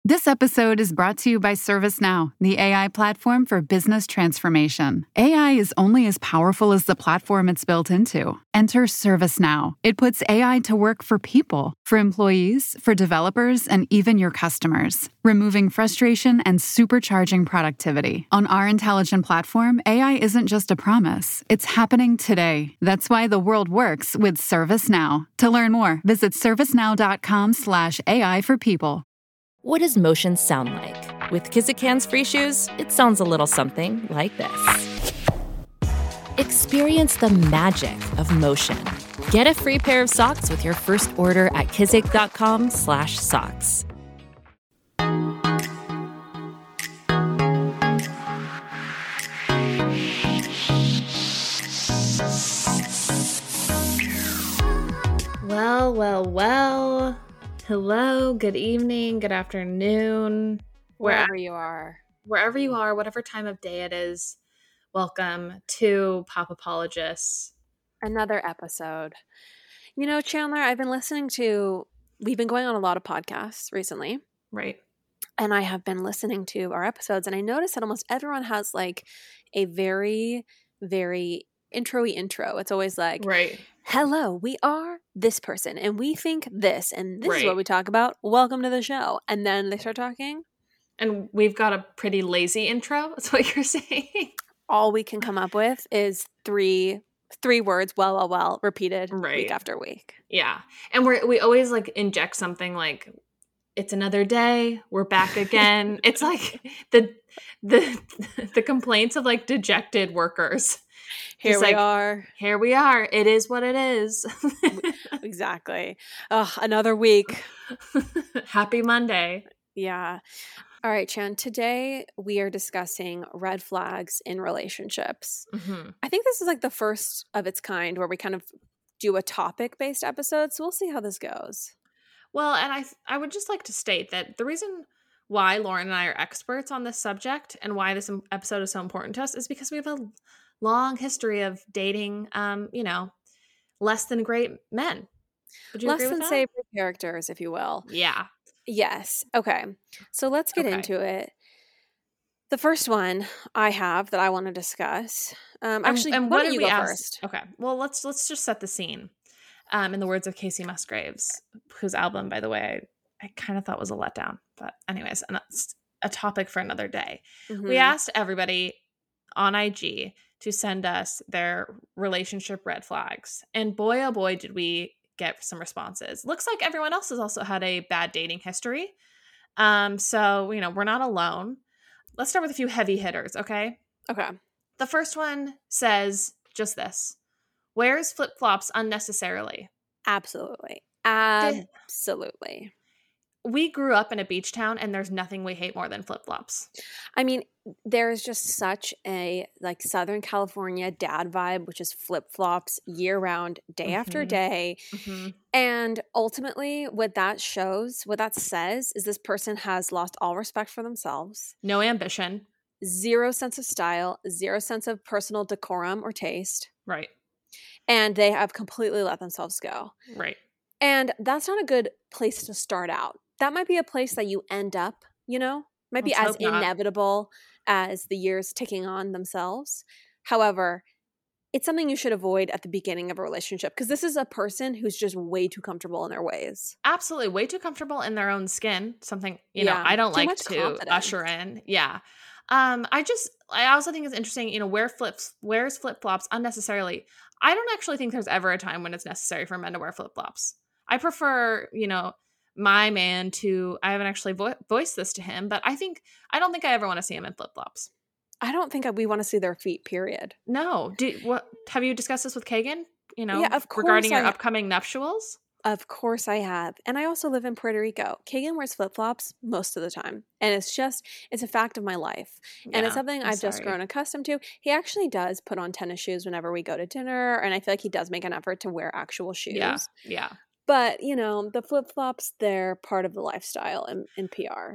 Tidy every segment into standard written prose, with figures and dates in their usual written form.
This episode is brought to you by ServiceNow, the AI platform for business transformation. AI is only as powerful as the platform it's built into. Enter ServiceNow. It puts AI to work for people, for employees, for developers, and even your customers, removing frustration and supercharging productivity. On our intelligent platform, AI isn't just a promise, it's happening today. That's why the world works with ServiceNow. To learn more, visit servicenow.com/AI for people. What does motion sound like? With Kizik hands-free shoes, it sounds a little something like this. Experience the magic of motion. Get a free pair of socks with your first order at kizik.com/socks. Well. Hello, good evening, good afternoon. Wherever you are, whatever time of day it is, welcome to Pop Apologists. Another episode. You know, Chandler, we've been going on a lot of podcasts recently. Right. And I have been listening to our episodes, and I noticed that almost everyone has like a very, very intro-y intro. It's always like, right. Hello, we are this person, and we think this, and this is Right. what we talk about. Welcome to the show. And then they start talking. And we've got a pretty lazy intro. That's what you're saying. All we can come up with is three words, well, repeated week after week. Yeah. And we always like inject something like, it's another day, we're back again. It's like the complaints of like dejected workers. Here we are. It is what it is. Exactly. Another week. Happy Monday. Yeah. All right, Chan. Today we are discussing red flags in relationships. Mm-hmm. I think this is like the first of its kind where we kind of do a topic-based episode. So we'll see how this goes. Well, and I would just like to state that the reason why Lauren and I are experts on this subject and why this episode is so important to us is because we have a long history of dating, less than great men. Would you agree with that? Less than savory characters, if you will. Yeah. Yes. Okay. So let's get into it. The first one I have that I want to discuss. Actually, and why don't you go first? Okay. Well, let's just set the scene. In the words of Casey Musgraves, whose album, by the way, I kind of thought was a letdown. But anyways, and that's a topic for another day. Mm-hmm. We asked everybody on IG to send us their relationship red flags. And boy, oh boy, did we get some responses. Looks like everyone else has also had a bad dating history. So, we're not alone. Let's start with a few heavy hitters, okay? Okay. The first one says just this. Wears flip-flops unnecessarily. Absolutely. We grew up in a beach town, and there's nothing we hate more than flip-flops. I mean, there is just such a like Southern California dad vibe, which is flip-flops year-round, day after day. Mm-hmm. And ultimately, what that says is this person has lost all respect for themselves. No ambition. Zero sense of style, zero sense of personal decorum or taste. Right. And they have completely let themselves go. Right. And that's not a good place to start out. That might be a place that you end up, might be as inevitable as the years ticking on themselves. However, it's something you should avoid at the beginning of a relationship because this is a person who's just way too comfortable in their ways. Absolutely. Way too comfortable in their own skin. Something, I don't like to confidence. Usher in. Yeah. I also think it's interesting, wears flip-flops unnecessarily. I don't actually think there's ever a time when it's necessary for men to wear flip-flops. I prefer, my man to, I haven't actually voiced this to him, but I don't think I ever want to see him in flip-flops. I don't think we want to see their feet, period. No. Have you discussed this with Kagan? Yeah, of course, regarding your upcoming nuptials? Of course I have. And I also live in Puerto Rico. Kagan wears flip-flops most of the time. And it's a fact of my life. Yeah, and it's something I've just grown accustomed to. He actually does put on tennis shoes whenever we go to dinner. And I feel like he does make an effort to wear actual shoes. Yeah. But, the flip-flops, they're part of the lifestyle in PR.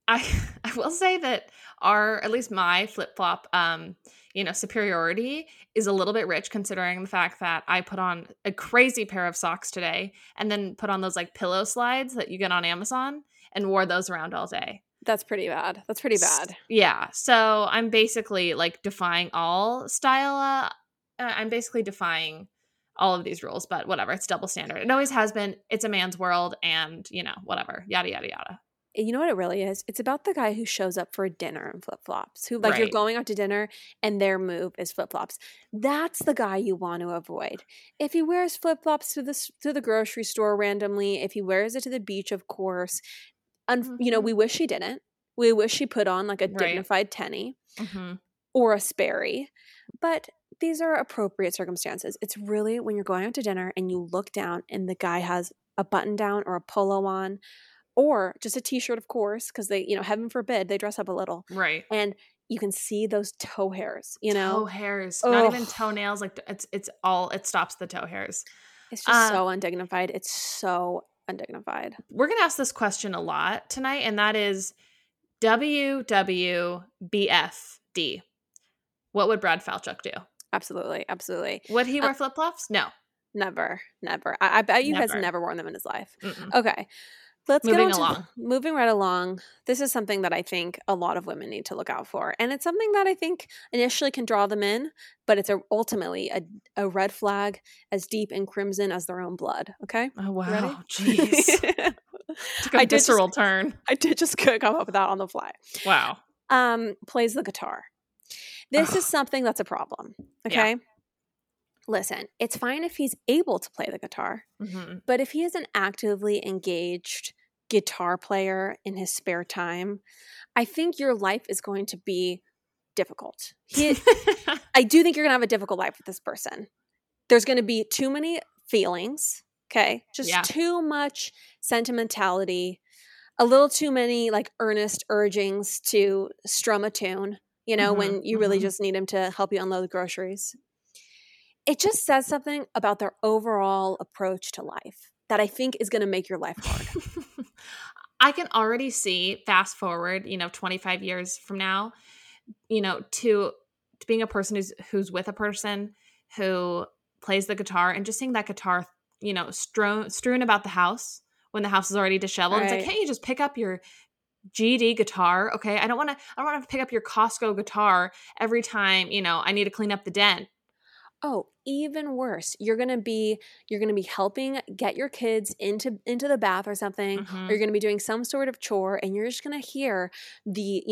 I will say that at least my flip-flop superiority is a little bit rich, considering the fact that I put on a crazy pair of socks today and then put on those like pillow slides that you get on Amazon and wore those around all day. That's pretty bad. That's pretty bad. Yeah. So I'm basically like defying all style. I'm basically defying all of these rules, but whatever. It's double standard. It always has been. It's a man's world, and whatever. Yada yada yada. You know what it really is? It's about the guy who shows up for dinner in flip-flops, who like Right. you're going out to dinner and their move is flip-flops. That's the guy you want to avoid. If he wears flip-flops to the grocery store randomly, if he wears it to the beach, of course, we wish he didn't. We wish he put on like a dignified tenny or a Sperry. But these are appropriate circumstances. It's really when you're going out to dinner and you look down and the guy has a button down or a polo on, or just a t-shirt, of course, because they, heaven forbid, they dress up a little. Right. And you can see those toe hairs, Toe hairs. Not even toenails. Like it stops the toe hairs. It's just so undignified. It's so undignified. We're going to ask this question a lot tonight, and that is WWBFD. What would Brad Falchuk do? Absolutely. Absolutely. Would he wear flip-flops? No. Never. I bet you has never worn them in his life. Mm-mm. Okay. Let's moving right along. This is something that I think a lot of women need to look out for. And it's something that I think initially can draw them in, but it's ultimately a red flag as deep and crimson as their own blood. Okay? Oh, wow. Jeez. Took a visceral turn. I did just come up with that on the fly. Wow. Plays the guitar. This is something that's a problem. Okay? Yeah. Listen, it's fine if he's able to play the guitar, but if he is an actively engaged guitar player in his spare time, I think your life is going to be difficult. I do think you're going to have a difficult life with this person. There's going to be too many feelings, okay? Just too much sentimentality, a little too many like earnest urgings to strum a tune, when you really just need him to help you unload the groceries. It just says something about their overall approach to life that I think is going to make your life hard. I can already see, fast forward, 25 years from now, to being a person who's with a person who plays the guitar and just seeing that guitar, strewn about the house when the house is already disheveled. Right. It's like, can't you just pick up your GD guitar? Okay. I don't want to pick up your Costco guitar every time, I need to clean up the dent. Oh, even worse. You're gonna be helping get your kids into the bath or something, or you're gonna be doing some sort of chore, and you're just gonna hear the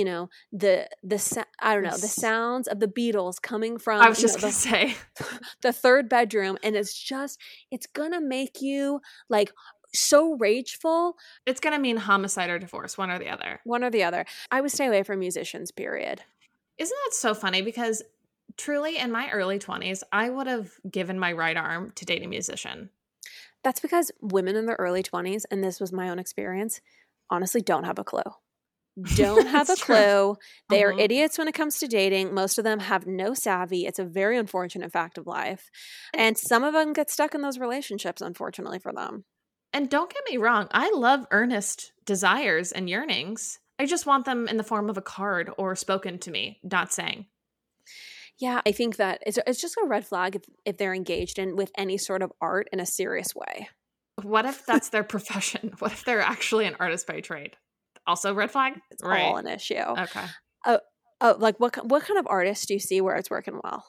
sounds of the Beatles coming from. I was just gonna say the third bedroom, and it's gonna make you like so rageful. It's gonna mean homicide or divorce, one or the other. I would stay away from musicians. Period. Isn't that so funny? Because truly, in my early 20s, I would have given my right arm to date a musician. That's because women in their early 20s, and this was my own experience, honestly don't have a clue. Don't have a clue. They are idiots when it comes to dating. Most of them have no savvy. It's a very unfortunate fact of life. And some of them get stuck in those relationships, unfortunately for them. And don't get me wrong, I love earnest desires and yearnings. I just want them in the form of a card or spoken to me, not saying. Yeah, I think that it's just a red flag if they're engaged with any sort of art in a serious way. What if that's their profession? What if they're actually an artist by trade? Also red flag? It's all an issue. Okay. Like what kind of artist do you see where it's working well?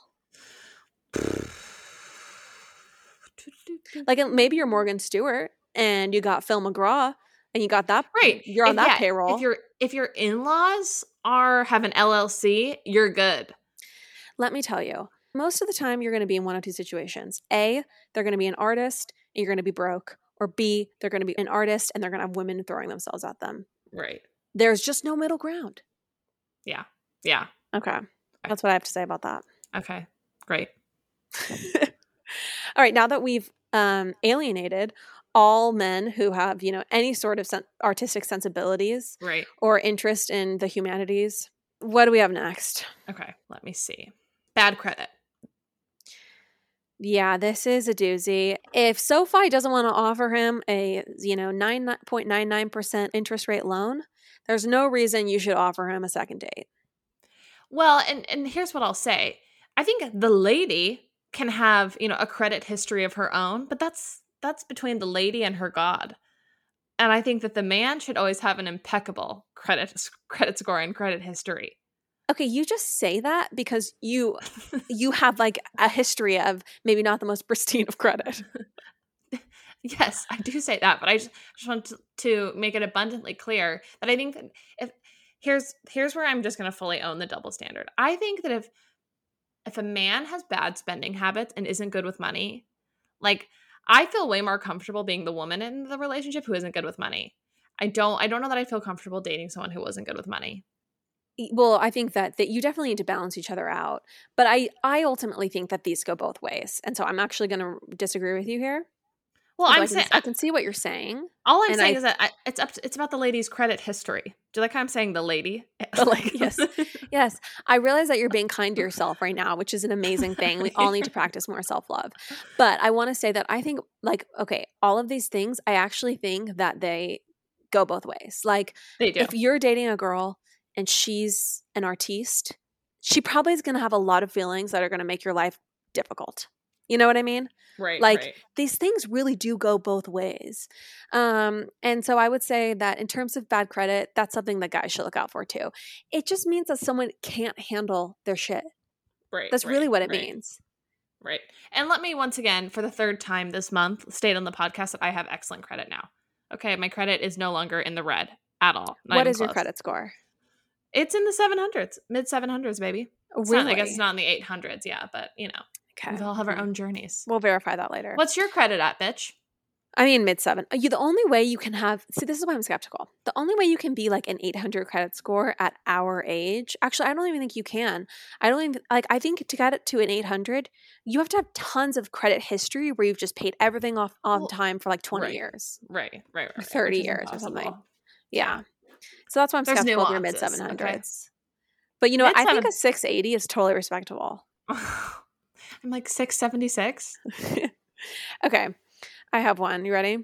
Like maybe you're Morgan Stewart and you got Phil McGraw and you got that right. You're on that payroll. If your in-laws have an LLC, you're good. Let me tell you, most of the time you're going to be in one of two situations. A, they're going to be an artist and you're going to be broke. Or B, they're going to be an artist and they're going to have women throwing themselves at them. Right. There's just no middle ground. Yeah. Okay. That's what I have to say about that. Okay. Great. All right. Now that we've alienated all men who have, any sort of artistic sensibilities right. or interest in the humanities, what do we have next? Okay. Let me see. Bad credit. Yeah, this is a doozy. If SoFi doesn't want to offer him a 9.99% interest rate loan, There's no reason you should offer him a second date. Well, and here's what I'll say. I think the lady can have, a credit history of her own, but that's between the lady and her God. And I think that the man should always have an impeccable credit score and credit history. Okay, you just say that because you have like a history of maybe not the most pristine of credit. Yes, I do say that, but I just want to make it abundantly clear that I think that here's where I'm just going to fully own the double standard. I think that if a man has bad spending habits and isn't good with money, like I feel way more comfortable being the woman in the relationship who isn't good with money. I don't know that I feel comfortable dating someone who wasn't good with money. Well, I think that you definitely need to balance each other out. But I ultimately think that these go both ways. And so I'm actually going to disagree with you here. Well, I can see what you're saying. All I'm saying is that it's about the lady's credit history. Do you like how I'm saying the lady? Yes. I realize that you're being kind to yourself right now, which is an amazing thing. We all need to practice more self-love. But I want to say that I think all of these things, I actually think that they go both ways. Like they do. If you're dating a girl and she's an artiste, she probably is going to have a lot of feelings that are going to make your life difficult. You know what I mean? Right. These things really do go both ways. And so I would say that in terms of bad credit, that's something that guys should look out for too. It just means that someone can't handle their shit. Right. That's really what it means. Right. And let me once again, for the third time this month, state on the podcast that I have excellent credit now. Okay. My credit is no longer in the red at all. What is your credit score? It's in the 700s, mid 700s, baby. Really? I guess it's not in the 800s. Yeah. But Okay. We all have our own journeys. We'll verify that later. What's your credit at, bitch? I mean, mid 7. The only way you can have – see, this is why I'm skeptical. The only way you can be like an 800 credit score at our age – actually, I don't even think you can. I think to get it to an 800, you have to have tons of credit history where you've just paid everything off on time for like 20 years. Right. 30 years or something. Yeah. So that's why I'm skeptical of your mid 700s. Okay. But I think a 680 is totally respectable. I'm like 676. Okay. I have one. You ready?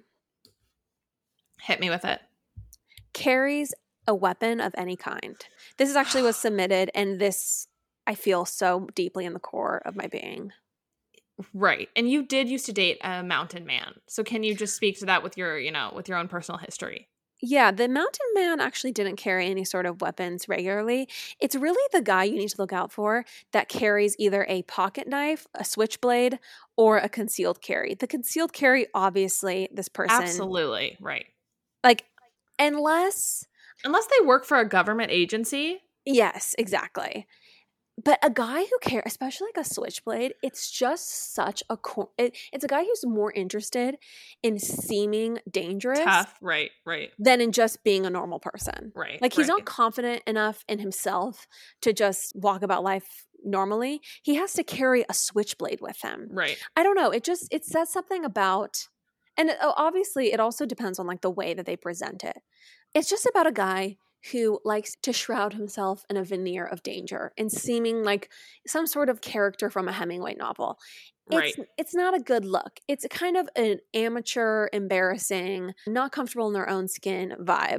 Hit me with it. Carries a weapon of any kind. This is actually was submitted, and this I feel so deeply in the core of my being. Right. And you did used to date a mountain man. So can you just speak to that with your, with your own personal history? Yeah, the mountain man actually didn't carry any sort of weapons regularly. It's really the guy you need to look out for that carries either a pocket knife, a switchblade, or a concealed carry. The concealed carry, obviously, this person. Absolutely, right. Like, unless they work for a government agency. Yes, exactly. But a guy who cares, especially like a switchblade, it's just such a it's a guy who's more interested in seeming dangerous, tough, right, than in just being a normal person. Right. Like he's not confident enough in himself to just walk about life normally. He has to carry a switchblade with him. Right. I don't know. It says something about, and obviously it also depends on like the way that they present it. It's just about a guy who likes to shroud himself in a veneer of danger and seeming like some sort of character from a Hemingway novel. It's not a good look. It's kind of an amateur, embarrassing, not comfortable in their own skin vibe.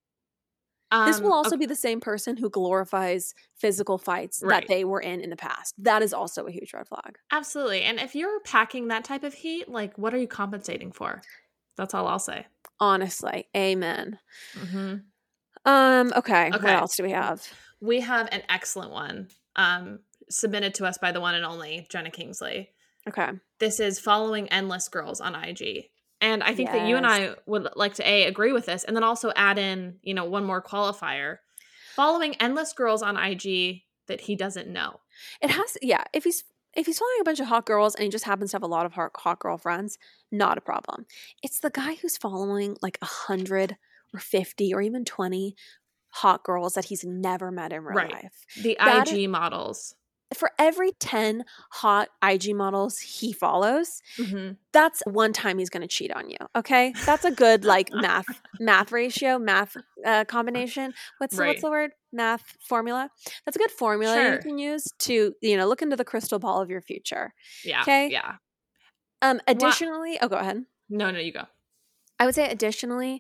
This will also be the same person who glorifies physical fights that they were in the past. That is also a huge red flag. Absolutely. And if you're packing that type of heat, like what are you compensating for? That's all I'll say. Honestly. Amen. Mm-hmm. Okay. What else do we have? We have an excellent one submitted to us by the one and only Jenna Kingsley. Okay. This is following endless girls on IG. And I think that you and I would like to agree with this and then also add in, one more qualifier. Following endless girls on IG that he doesn't know. It has if he's following a bunch of hot girls and he just happens to have a lot of hot girl friends, not a problem. It's the guy who's following like 100 or 50 or even 20 hot girls that he's never met in real life. The IG models. For every 10 hot IG models he follows, that's one time he's going to cheat on you, okay? That's a good like math ratio, combination. What's the word? Math formula. That's a good formula you can use to, look into the crystal ball of your future. Yeah. Okay? Yeah. Additionally, go ahead. No, you go. I would say additionally,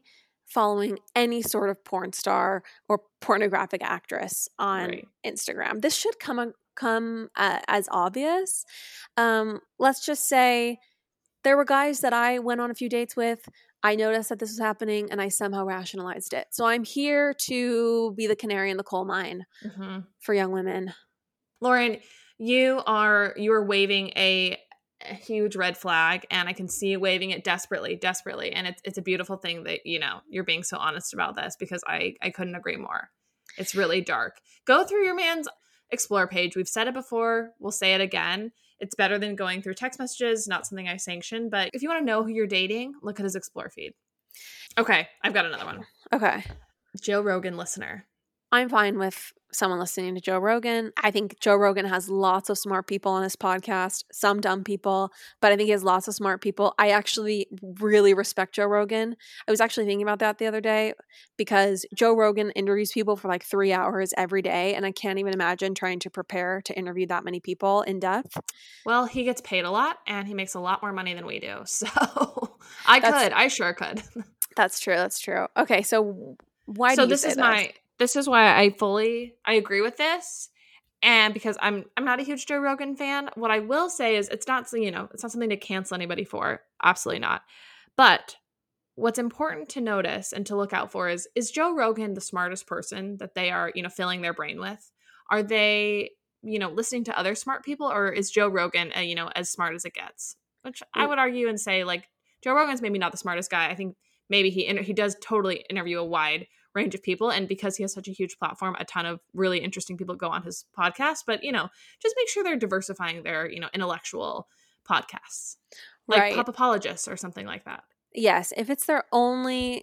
following any sort of porn star or pornographic actress on Instagram. This should come as obvious. Let's just say there were guys that I went on a few dates with. I noticed that this was happening and I somehow rationalized it. So I'm here to be the canary in the coal mine for young women. Lauren, you are waving a huge red flag, and I can see you waving it desperately. And it's a beautiful thing that, you're being so honest about this, because I couldn't agree more. It's really dark. Go through your man's Explore page. We've said it before. We'll say it again. It's better than going through text messages. Not something I sanction, but if you want to know who you're dating, look at his Explore feed. Okay, I've got another one. Okay. Joe Rogan listener. I'm fine with someone listening to Joe Rogan. I think Joe Rogan has lots of smart people on his podcast, some dumb people, but I think he has lots of smart people. I actually really respect Joe Rogan. I was actually thinking about that the other day, because Joe Rogan interviews people for like 3 hours every day, and I can't even imagine trying to prepare to interview that many people in depth. Well, he gets paid a lot, and he makes a lot more money than we do. So I sure could. That's true. Okay, so why do you say this? This is why I agree with this, and because I'm not a huge Joe Rogan fan. What I will say is it's not something to cancel anybody for. Absolutely not. But what's important to notice and to look out for is Joe Rogan the smartest person that they are, filling their brain with? Are they, listening to other smart people, or is Joe Rogan, as smart as it gets? Which I would argue and say, like, Joe Rogan's maybe not the smartest guy. I think maybe he does totally interview a wide range of people, and because he has such a huge platform, a ton of really interesting people go on his podcast. But just make sure they're diversifying their intellectual podcasts, like Pop Apologists or something like that. Yes, if it's their only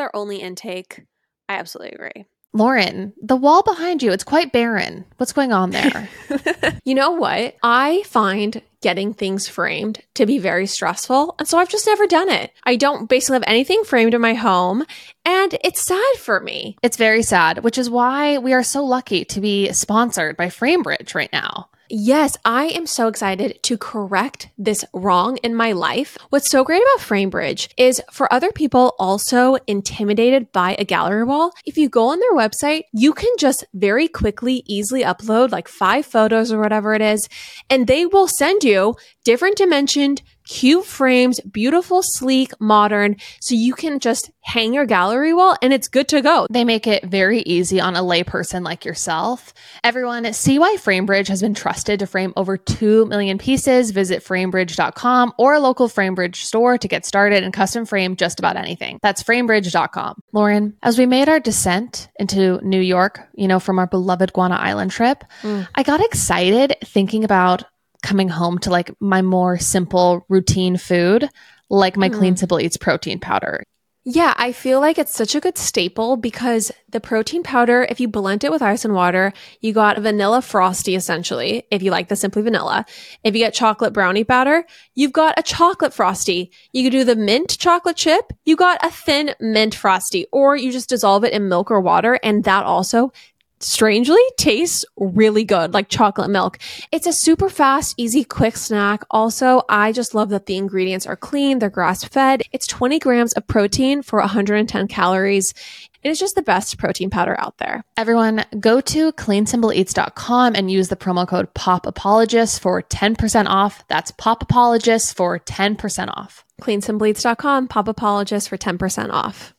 intake, I absolutely agree. Lauren, the wall behind you, it's quite barren. What's going on there? You know what? I find getting things framed to be very stressful, and so I've just never done it. I don't basically have anything framed in my home, and it's sad for me. It's very sad, which is why we are so lucky to be sponsored by FrameBridge right now. Yes, I am so excited to correct this wrong in my life. What's so great about FrameBridge is for other people also intimidated by a gallery wall, if you go on their website, you can just very quickly, easily upload like 5 photos or whatever it is, and they will send you different dimensioned, cute frames, beautiful, sleek, modern, so you can just hang your gallery wall and it's good to go. They make it very easy on a layperson like yourself. Everyone, see why FrameBridge has been trusted to frame over 2 million pieces. Visit framebridge.com or a local FrameBridge store to get started and custom frame just about anything. That's framebridge.com. Lauren, as we made our descent into New York, from our beloved Guana Island trip, I got excited thinking about coming home to like my more simple routine food, like my Clean Simple Eats protein powder. Yeah, I feel like it's such a good staple because the protein powder, if you blend it with ice and water, you got a vanilla frosty essentially, if you like the Simply Vanilla. If you get chocolate brownie powder, you've got a chocolate frosty. You could do the mint chocolate chip, you got a thin mint frosty, or you just dissolve it in milk or water, and that also strangely tastes really good, like chocolate milk. It's a super fast, easy, quick snack. Also, I just love that the ingredients are clean, they're grass-fed. It's 20 grams of protein for 110 calories. It is just the best protein powder out there. Everyone, go to cleansimpleeats.com and use the promo code POPAPOLOGIST for 10% off. That's POPAPOLOGIST for 10% off. Cleansimpleeats.com, POPAPOLOGIST for 10% off.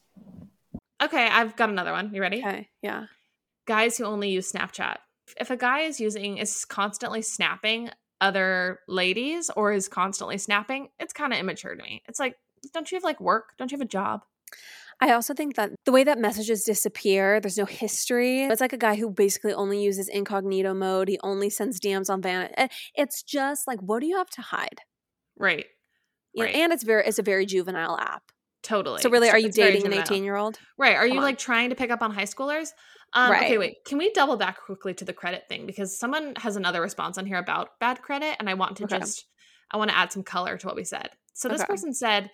Okay, I've got another one. You ready? Okay, yeah. Guys who only use Snapchat. If a guy is constantly snapping other ladies or is constantly snapping, it's kind of immature to me. It's like, don't you have like work? Don't you have a job? I also think that the way that messages disappear, there's no history. It's like a guy who basically only uses incognito mode. He only sends DMs on Vanity. It's just like, what do you have to hide? Right. Right. And it's a very juvenile app. Totally. So really, are you dating an 18-year-old? Right. Are you like trying to pick up on high schoolers? Right. Okay, wait. Can we double back quickly to the credit thing? Because someone has another response on here about bad credit, and I want to I want to add some color to what we said. So this person said,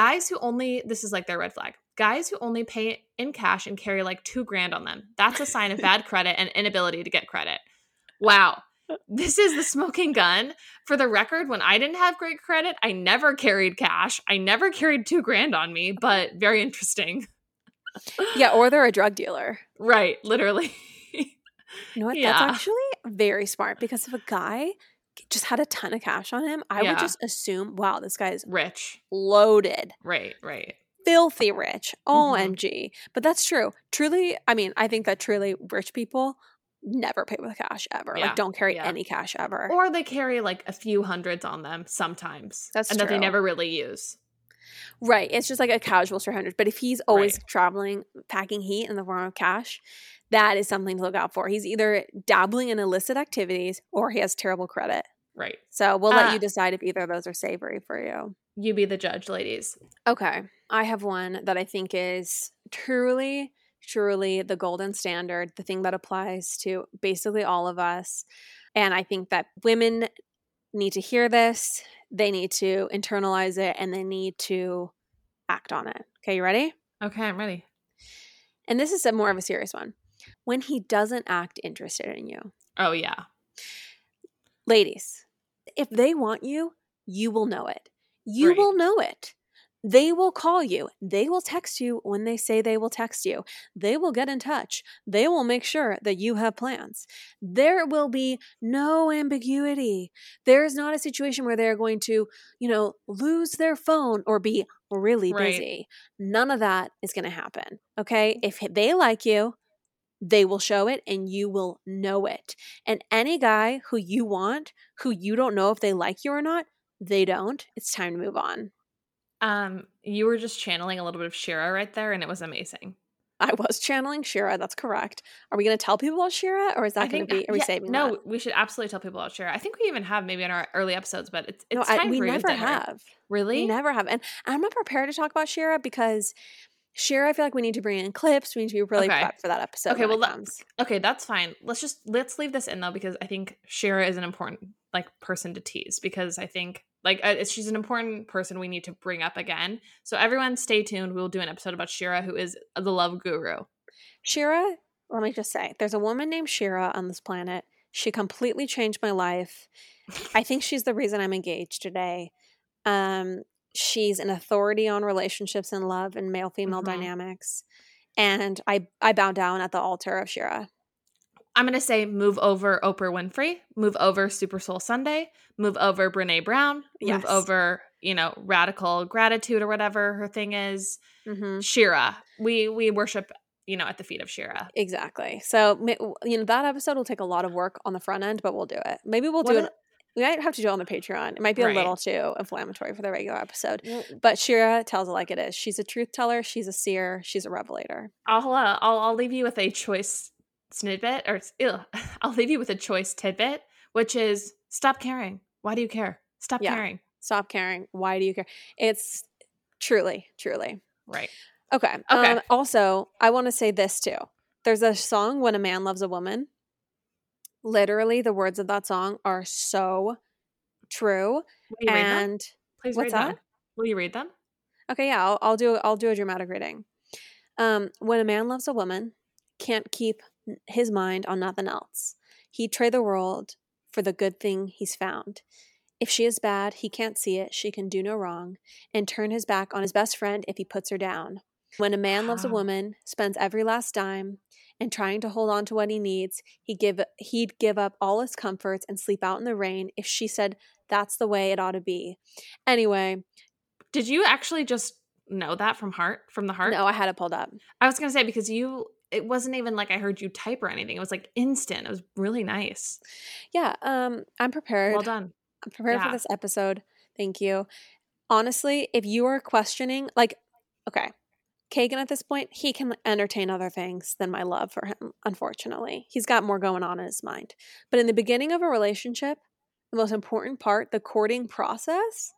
this is like their red flag. Guys who only pay in cash and carry like $2,000 on them. That's a sign of bad credit and inability to get credit. Wow. This is the smoking gun. For the record, when I didn't have great credit, I never carried cash. I never carried $2,000 on me, but very interesting. Yeah, or they're a drug dealer. Right, literally. You know what? That's actually very smart because if a guy just had a ton of cash on him, I would just assume, wow, this guy is rich. Loaded. Right. Filthy rich. OMG. But that's true. Truly, I mean, I think that truly rich people never pay with cash ever. Yeah. Like, don't carry any cash ever. Or they carry like a few hundreds on them sometimes. That's and true. that they never really use. Right. It's just like a casual 300. But if he's always traveling, packing heat in the form of cash, that is something to look out for. He's either dabbling in illicit activities or he has terrible credit. Right. So we'll let you decide if either of those are savory for you. You be the judge, ladies. Okay. I have one that I think is truly the golden standard, the thing that applies to basically all of us. And I think that women need to hear this. They need to internalize it and they need to act on it. Okay, you ready? Okay, I'm ready. And this is more of a serious one. When he doesn't act interested in you. Oh, yeah. Ladies, if they want you, you will know it. You will know it. They will call you. They will text you when they say they will text you. They will get in touch. They will make sure that you have plans. There will be no ambiguity. There is not a situation where they're going to, lose their phone or be really busy. None of that is going to happen. Okay? If they like you, they will show it and you will know it. And any guy who you want, who you don't know if they like you or not, they don't. It's time to move on. You were just channeling a little bit of Shira right there, and it was amazing. I was channeling Shira. That's correct. Are we going to tell people about Shira, or is that going to be? Are we saving that? No, we should absolutely tell people about Shira. I think we even have maybe in our early episodes, but it's time we for never have. Really, we never have, and I'm not prepared to talk about Shira because Shira, I feel like we need to bring in clips. We need to be really prepped for that episode. Okay, well, that's fine. Let's leave this in though because I think Shira is an important person to tease because I think. She's an important person we need to bring up again. So everyone stay tuned. We'll do an episode about Shira, who is the love guru. Shira, let me just say, there's a woman named Shira on this planet. She completely changed my life. I think she's the reason I'm engaged today. She's an authority on relationships and love and male-female dynamics. And I bow down at the altar of Shira. I'm going to say move over Oprah Winfrey, move over Super Soul Sunday, move over Brene Brown, move over, Radical Gratitude or whatever her thing is. Shira. We worship, at the feet of Shira. Exactly. So, that episode will take a lot of work on the front end, but we'll do it. Maybe we'll do it. We might have to do it on the Patreon. It might be a little too inflammatory for the regular episode. But Shira tells it like it is. She's a truth teller. She's a seer. She's a revelator. I'll leave you with a choice snippet I'll leave you with a choice tidbit, which is stop caring. Why do you care? Stop caring. Stop caring. Why do you care? It's truly right. Okay. Also, I want to say this too. There's a song, When a Man Loves a Woman. Literally, the words of that song are so true. Will you read them? Please what's read that? Them. Will you read them? Okay, yeah, I'll do a dramatic reading. When a man loves a woman, can't keep his mind on nothing else. He'd trade the world for the good thing he's found. If she is bad, he can't see it. She can do no wrong, and turn his back on his best friend if he puts her down. When a man loves a woman, spends every last dime, and trying to hold on to what he needs, he'd give up all his comforts and sleep out in the rain if she said that's the way it ought to be. Anyway. Did you actually just know that from the heart? No, I had it pulled up. I was going to say, because it wasn't even like I heard you type or anything. It was like instant. It was really nice. Yeah. I'm prepared. Well done. I'm prepared for this episode. Thank you. Honestly, if you are questioning, okay, Kagan at this point, he can entertain other things than my love for him, unfortunately. He's got more going on in his mind. But in the beginning of a relationship, the most important part, the courting process,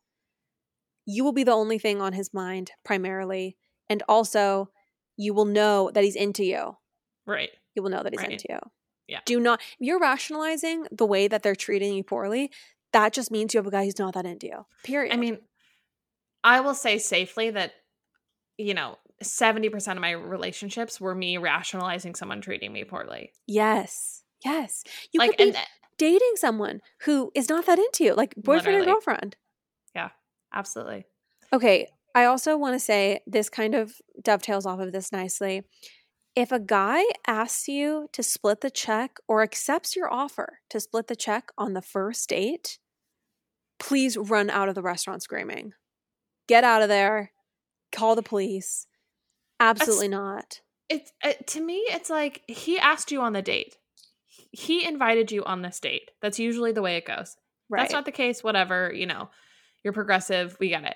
you will be the only thing on his mind primarily. And also, you will know that he's into you. Right. You will know that he's into you. Yeah. If you're rationalizing the way that they're treating you poorly, that just means you have a guy who's not that into you. Period. I mean, I will say safely that, 70% of my relationships were me rationalizing someone treating me poorly. Yes. You could be dating someone who is not that into you, like boyfriend or girlfriend. Yeah, absolutely. Okay, I also want to say this kind of dovetails off of this nicely. If a guy asks you to split the check or accepts your offer to split the check on the first date, please run out of the restaurant screaming. Get out of there. Call the police. Absolutely not. It's to me, it's like he asked you on the date. He invited you on this date. That's usually the way it goes. Right. That's not the case. Whatever, you're progressive. We get it.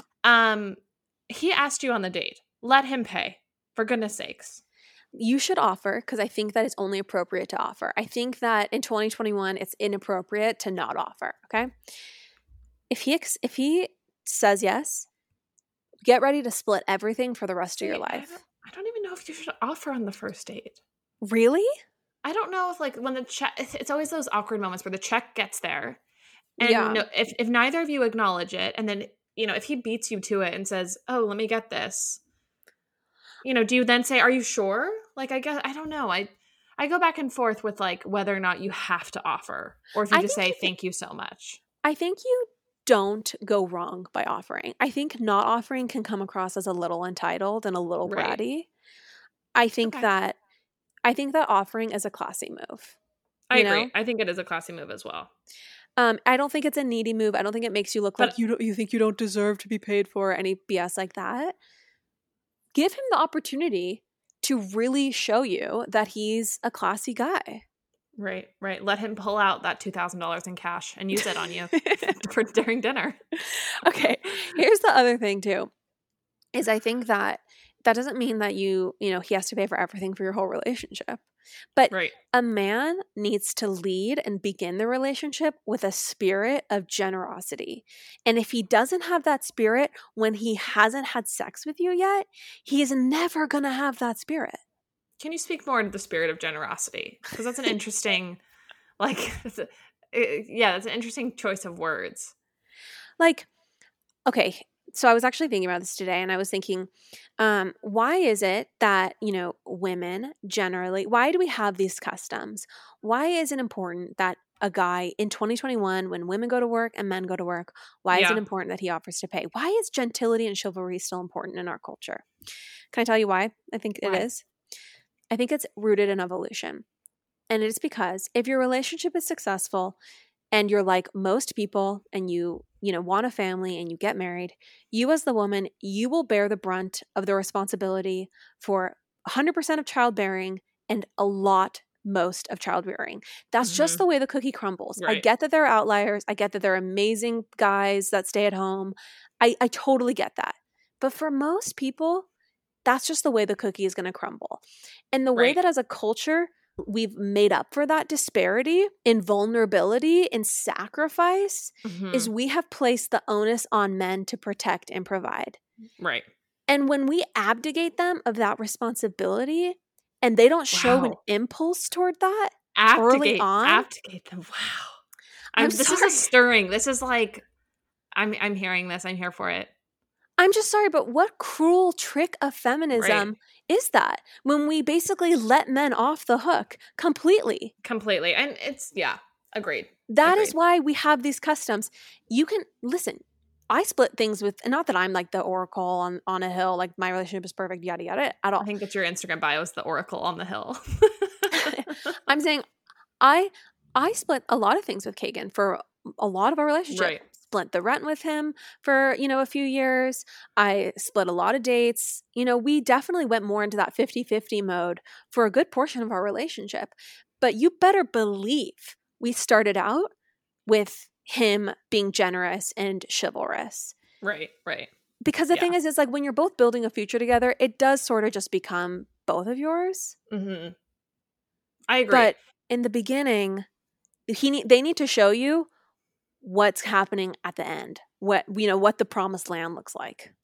He asked you on the date. Let him pay, for goodness sakes. You should offer, because I think that it's only appropriate to offer. I think that in 2021, it's inappropriate to not offer. Okay. If he says yes, get ready to split everything for the rest of your life. I don't even know if you should offer on the first date. Really? I don't know if like when the check, it's always those awkward moments where the check gets there. And if neither of you acknowledge it, and then, if he beats you to it and says, oh, let me get this, do you then say, are you sure? Like, I guess, I don't know. I go back and forth with like whether or not you have to offer or if you just say, thank you so much. I think you don't go wrong by offering. I think not offering can come across as a little entitled and a little bratty. I think that offering is a classy move. I agree. I think it is a classy move as well. I don't think it's a needy move. I don't think it makes you look like you think you don't deserve to be paid for any BS like that. Give him the opportunity to really show you that he's a classy guy. Right. Let him pull out that $2,000 in cash and use it on you during dinner. Okay. Here's the other thing too, is I think that doesn't mean that he has to pay for everything for your whole relationship. But a man needs to lead and begin the relationship with a spirit of generosity. And if he doesn't have that spirit when he hasn't had sex with you yet, he is never going to have that spirit. Can you speak more into the spirit of generosity? Because that's an interesting, that's an interesting choice of words. Okay. So I was actually thinking about this today, and I was thinking, why is it that, women generally, why do we have these customs? Why is it important that a guy in 2021, when women go to work and men go to work, why is it important that he offers to pay? Why is gentility and chivalry still important in our culture? Can I tell you why I think it is? I think it's rooted in evolution. And it is because if your relationship is successful and you're like most people and you want a family and you get married, you as the woman, you will bear the brunt of the responsibility for 100% of childbearing and most of childbearing. That's just the way the cookie crumbles. Right. I get that there are outliers. I get that there are amazing guys that stay at home. I totally get that. But for most people, that's just the way the cookie is going to crumble. And the way that as a culture, we've made up for that disparity in vulnerability and sacrifice is we have placed the onus on men to protect and provide. Right. And when we abdicate them of that responsibility and they don't show an impulse toward that early on. Abdicate them. Wow. This is a stirring. This is like, I'm hearing this. I'm here for it. I'm just sorry, but what cruel trick of feminism is that when we basically let men off the hook completely? Completely. And it's, agreed. That is why we have these customs. You can, listen, I split things with, and not that I'm like the oracle on a hill, like my relationship is perfect, yada, yada, at all. I think it's your Instagram bio is the oracle on the hill. I'm saying I split a lot of things with Kagan for a lot of our relationship. Right. Split the rent with him for, a few years. I split a lot of dates. We definitely went more into that 50-50 mode for a good portion of our relationship. But you better believe we started out with him being generous and chivalrous. Right. Because the thing is, it's like when you're both building a future together, it does sort of just become both of yours. Mm-hmm. I agree. But in the beginning, they need to show you what's happening at the end, what the promised land looks like.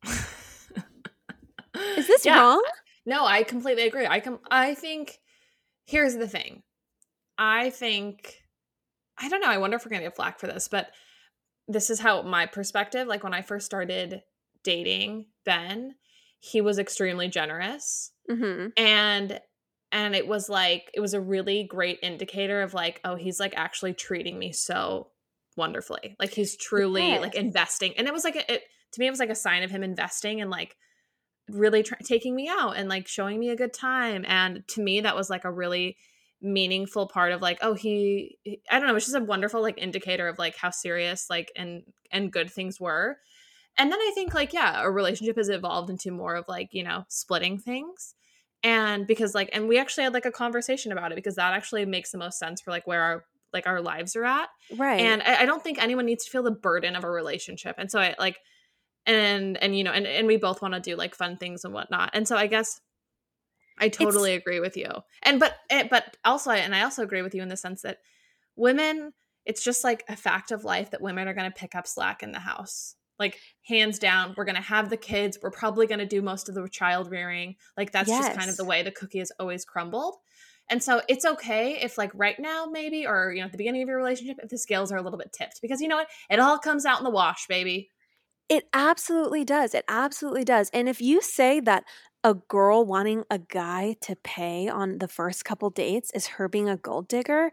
Is this wrong? No, I completely agree. I think here's the thing. I don't know, I wonder if we're gonna get flack for this, but this is how my perspective, like when I first started dating Ben, he was extremely generous. And it was a really great indicator of like, oh, he's like actually treating me so wonderfully. Like he's truly like investing. And it was like to me, it was like a sign of him investing and like really taking me out and like showing me a good time. And to me, that was like a really meaningful part of like, oh, he I don't know, it's just a wonderful like indicator of like how serious like and good things were. And then I think like, yeah, a relationship has evolved into more of like, you know, splitting things. And because like, and we actually had like a conversation about it because that actually makes the most sense for like where our lives are at. Right. And I don't think anyone needs to feel the burden of a relationship. And so I like, and you know, and we both want to do like fun things and whatnot. And so I guess I totally agree with you. And but also I also agree with you in the sense that women, it's just like a fact of life that women are going to pick up slack in the house. Like hands down, we're going to have the kids. We're probably going to do most of the child rearing. Like that's just kind of the way the cookie has always crumbled. And so it's okay if like right now maybe, or, you know, at the beginning of your relationship, if the scales are a little bit tipped, because you know what? It all comes out in the wash, baby. It absolutely does. It absolutely does. And if you say that a girl wanting a guy to pay on the first couple dates is her being a gold digger,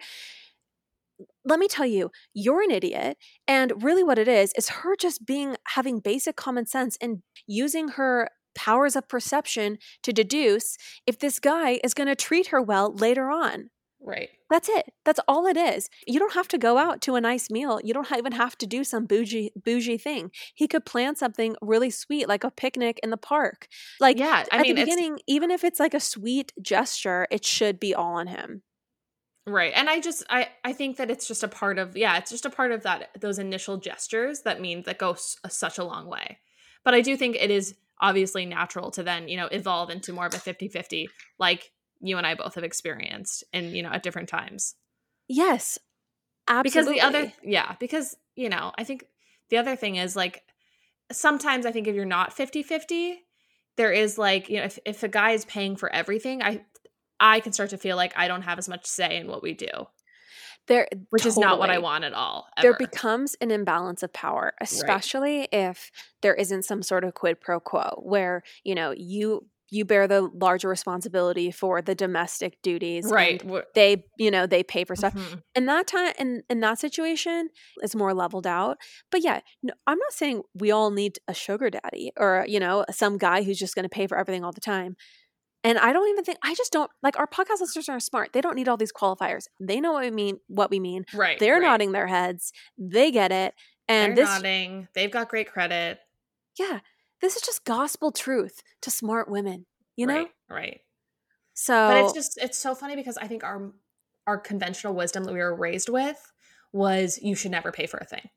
let me tell you, you're an idiot. And really what it is her just having basic common sense and using her powers of perception to deduce if this guy is going to treat her well later on. Right. That's it. That's all it is. You don't have to go out to a nice meal. You don't even have to do some bougie thing. He could plan something really sweet, like a picnic in the park. Like, yeah, I mean, at the beginning, even if it's like a sweet gesture, it should be all on him. Right. And I think that it's just a part of, it's just a part of those initial gestures that go such a long way. But I do think it is obviously natural to then, you know, evolve into more of a 50-50, like you and I both have experienced and, you know, at different times. Yes, absolutely. Because, you know, I think the other thing is like, sometimes I think if you're not 50-50, there is like, you know, if a guy is paying for everything, I can start to feel like I don't have as much say in what we do. Which is not what I want at all. Ever. There becomes an imbalance of power, especially if there isn't some sort of quid pro quo where, you know, you bear the larger responsibility for the domestic duties. Right. And they pay for stuff. Mm-hmm. In that time, in that situation, it's more leveled out. But yeah, no, I'm not saying we all need a sugar daddy or, you know, some guy who's just going to pay for everything all the time. And I don't even think, I just don't, like, our podcast listeners are smart. They don't need all these qualifiers. They know what we mean. Right. They're nodding their heads. They get it. And they're nodding. They've got great credit. Yeah. This is just gospel truth to smart women, you know? Right. So. But it's so funny because I think our conventional wisdom that we were raised with was you should never pay for a thing.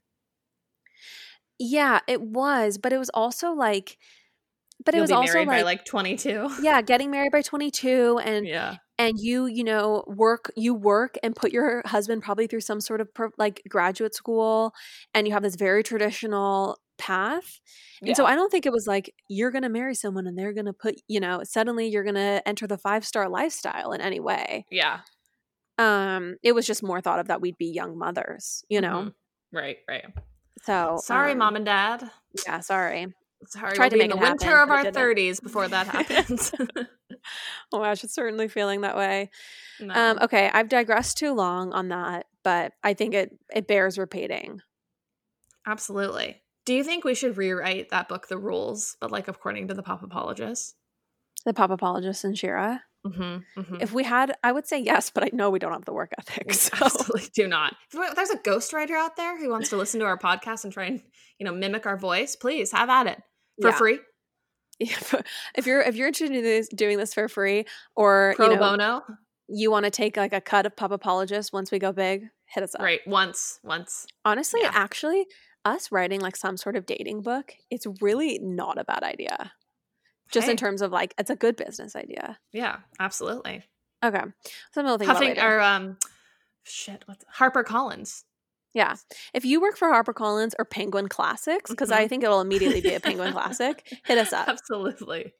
Yeah, it was. But it was also like, You'll be married by like 22. Yeah, getting married by 22 and you know, work and put your husband probably through some sort of like graduate school, and you have this very traditional path. And so I don't think it was like you're going to marry someone and they're going to put, you know, suddenly you're going to enter the 5-star lifestyle in any way. Yeah. It was just more thought of that we'd be young mothers, you know. Mm-hmm. Right. So sorry, mom and dad. Yeah, sorry. We'll be in the winter of our 30s before that happens. Oh gosh, it's certainly feeling that way. No. Okay, I've digressed too long on that, but I think it bears repeating. Absolutely. Do you think we should rewrite that book, The Rules, but like according to the Pop Apologist? The Pop Apologist and Shira? Mm-hmm, mm-hmm. If we had, I would say yes, but I know we don't have the work ethic. So. Absolutely do not. If there's a ghostwriter out there who wants to listen to our podcast and try and, you know, mimic our voice, please have at it for free. Yeah. If you're interested in doing this for free, or pro bono, you want to take like a cut of Pop Apologist once we go big, hit us up. Right, once. Honestly, actually, us writing like some sort of dating book, it's really not a bad idea. Just in terms of like, it's a good business idea. Yeah, absolutely. Okay. Something we'll think about later. What's HarperCollins. Yeah. If you work for HarperCollins or Penguin Classics, because I think it'll immediately be a Penguin Classic, hit us up. Absolutely.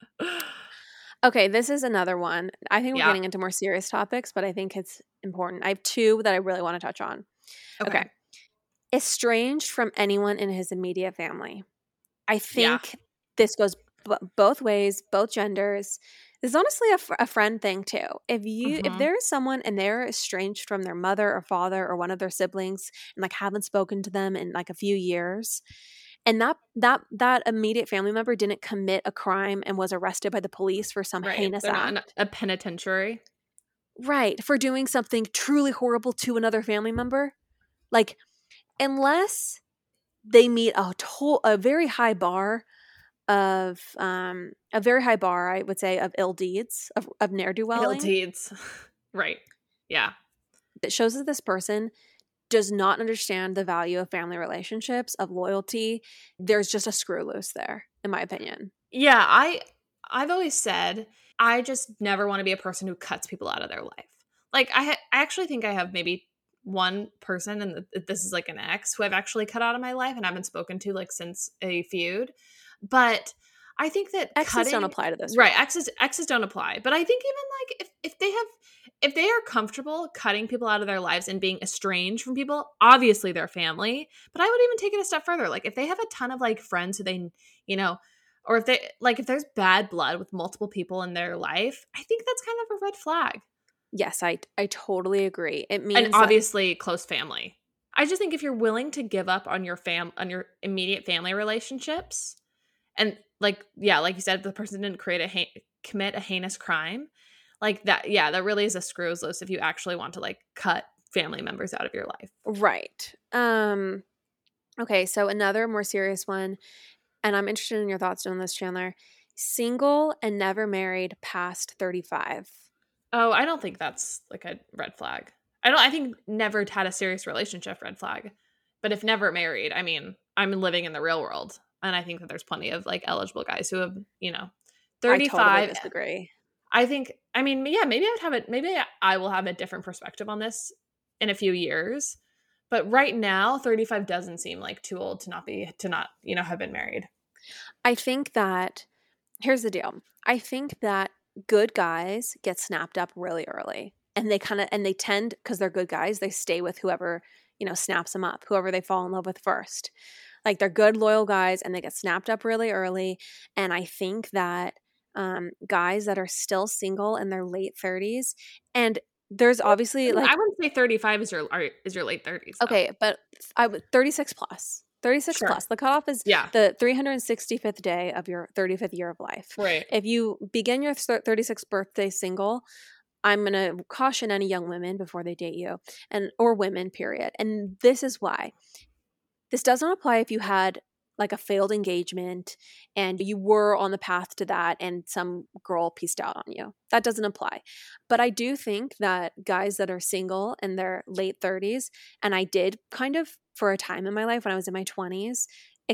Okay, this is another one. I think we're getting into more serious topics, but I think it's important. I have two that I really want to touch on. Okay. Estranged from anyone in his immediate family. I think this goes both ways, both genders. This is honestly a friend thing too. If there is someone and they're estranged from their mother or father or one of their siblings and like haven't spoken to them in like a few years, and that immediate family member didn't commit a crime and was arrested by the police for some heinous They're act. not a penitentiary. Right, for doing something truly horrible to another family member. Like, unless they meet a very high bar I would say, of ill deeds, of ne'er-do-welling. Ill deeds. Right. Yeah. It shows that this person does not understand the value of family relationships, of loyalty. There's just a screw loose there, in my opinion. Yeah, I've always said I just never want to be a person who cuts people out of their life. Like I actually think I have maybe one person, and this is like an ex, who I've actually cut out of my life and haven't spoken to like since a feud. But I think that Exes don't apply to this, right? Exes don't apply. But I think even like if they are comfortable cutting people out of their lives and being estranged from people, obviously they're family. But I would even take it a step further. Like if they have a ton of like friends who they, or if there's bad blood with multiple people in their life, I think that's kind of a red flag. Yes, I totally agree. It means, and obviously close family. I just think if you're willing to give up on your immediate family relationships, and like you said, if the person didn't commit a heinous crime, like that, that really is a screws loose if you actually want to like cut family members out of your life. Right. Okay, so another more serious one, and I'm interested in your thoughts on this, Chandler. Single and never married past 35. Oh, I don't think that's like a red flag. I think never had a serious relationship, red flag. But if never married, I mean, I'm living in the real world. And I think that there's plenty of like eligible guys who have, 35. I totally disagree. I think, I mean, yeah, maybe I will have a different perspective on this in a few years. But right now, 35 doesn't seem like too old to not, have been married. I think that, here's the deal. I think that good guys get snapped up really early, and they tend, because they're good guys, they stay with whoever, snaps them up, whoever they fall in love with first. Like they're good, loyal guys, and they get snapped up really early. And I think that guys that are still single in their late 30s, and there's obviously like, I wouldn't say 35 is your late 30s. Though. Okay, but I would 36 plus. 36 sure. plus. The cutoff is the 365th day of your 35th year of life. Right. If you begin your 36th birthday single, I'm going to caution any young women before they date you, or women, period. And this is why. This doesn't apply if you had like a failed engagement and you were on the path to that and some girl pieced out on you. That doesn't apply. But I do think that guys that are single in their late 30s, and I did kind of for a time in my life when I was in my 20s,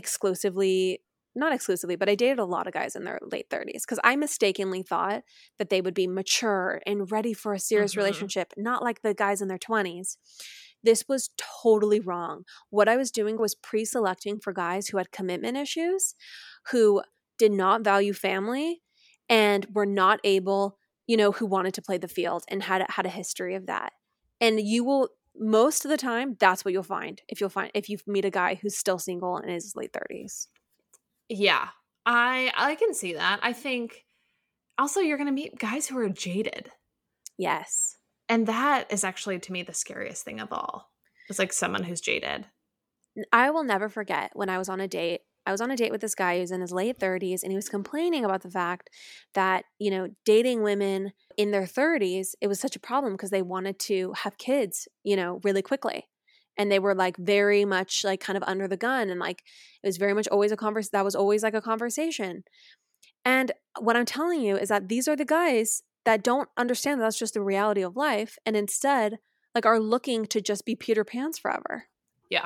not exclusively, but I dated a lot of guys in their late 30s because I mistakenly thought that they would be mature and ready for a serious relationship, not like the guys in their 20s. This was totally wrong. What I was doing was pre-selecting for guys who had commitment issues, who did not value family, and were not able, who wanted to play the field and had a history of that. And you will, most of the time, that's what you'll find if you meet a guy who's still single in his late 30s. Yeah, I can see that. I think also you're going to meet guys who are jaded. Yes. And that is actually, to me, the scariest thing of all. It's like someone who's jaded. I will never forget when I was on a date. I was on a date with this guy who's in his late 30s, and he was complaining about the fact that, dating women in their 30s, it was such a problem because they wanted to have kids, really quickly. And they were like very much like kind of under the gun. And like, it was very much always that was always like a conversation. And what I'm telling you is that these are the guys that don't understand that that's just the reality of life, and instead like are looking to just be Peter Pans forever. Yeah.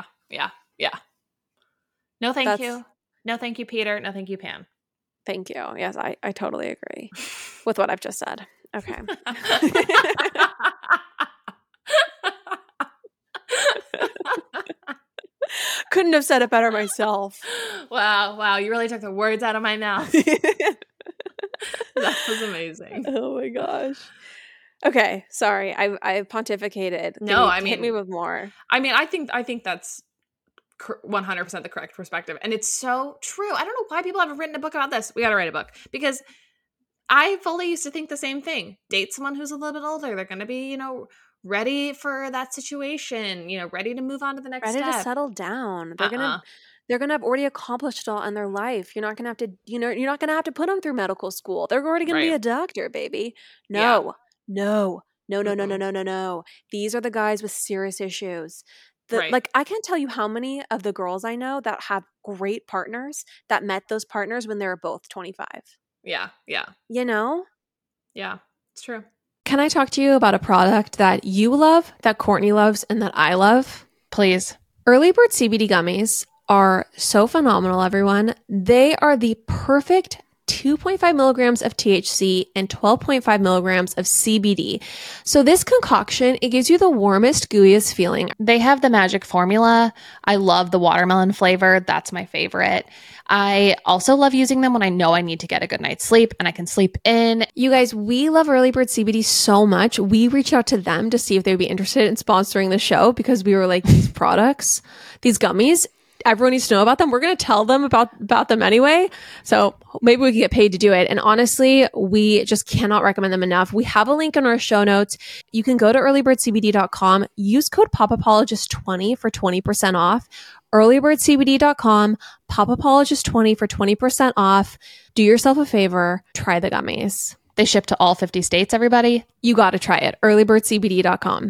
No, thank you. No, thank you, Peter. No, thank you, Pan. Thank you. Yes, I totally agree with what I've just said. Okay. Couldn't have said it better myself. Wow. You really took the words out of my mouth. That was amazing. Oh my gosh. Okay, sorry. I pontificated. Hit me with more. I mean, I think that's 100% the correct perspective, and it's so true. I don't know why people haven't written a book about this. We got to write a book, because I fully used to think the same thing. Date someone who's a little bit older. They're going to be, ready for that situation, ready to move on to the next step. Ready to settle down. They're going to They're going to have already accomplished it all in their life. You're not going to have to, you're not going to have to put them through medical school. They're already going to be a doctor, baby. No, no, no, no, no, no, no, no, no. These are the guys with serious issues. Like, I can't tell you how many of the girls I know that have great partners that met those partners when they were both 25. Yeah. Yeah. You know? Yeah, it's true. Can I talk to you about a product that you love, that Courtney loves, and that I love? Please. Early Bird CBD gummies are so phenomenal, everyone. They are the perfect 2.5 milligrams of THC and 12.5 milligrams of CBD. So this concoction, it gives you the warmest, gooeyest feeling. They have the magic formula. I love the watermelon flavor. That's my favorite. I also love using them when I know I need to get a good night's sleep and I can sleep in. You guys, we love Early Bird CBD so much. We reached out to them to see if they'd be interested in sponsoring the show because we were like, these products, these gummies, everyone needs to know about them. We're going to tell them about them anyway. So maybe we can get paid to do it. And honestly, we just cannot recommend them enough. We have a link in our show notes. You can go to earlybirdcbd.com, use code POPAPOLOGIST20 for 20% off. earlybirdcbd.com, POPAPOLOGIST20 for 20% off. Do yourself a favor, try the gummies. They ship to all 50 states, everybody. You got to try it. earlybirdcbd.com.